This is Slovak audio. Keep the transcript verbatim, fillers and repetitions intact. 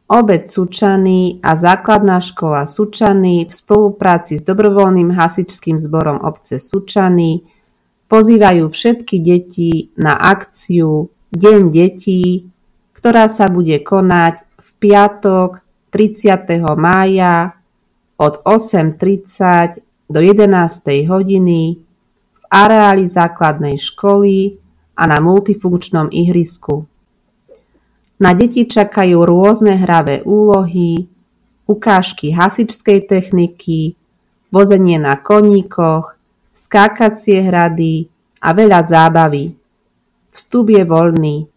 Obec Sučany a Základná škola Sučany v spolupráci s dobrovoľným hasičským zborom obce Sučany pozývajú všetky deti na akciu Deň detí, ktorá sa bude konať v piatok tridsiateho mája od osem tridsať do jedenástej hodiny v areáli základnej školy a na multifunkčnom ihrisku. Na deti čakajú rôzne hravé úlohy, ukážky hasičskej techniky, vozenie na koníkoch, skákacie hrady a veľa zábavy. Vstup je voľný.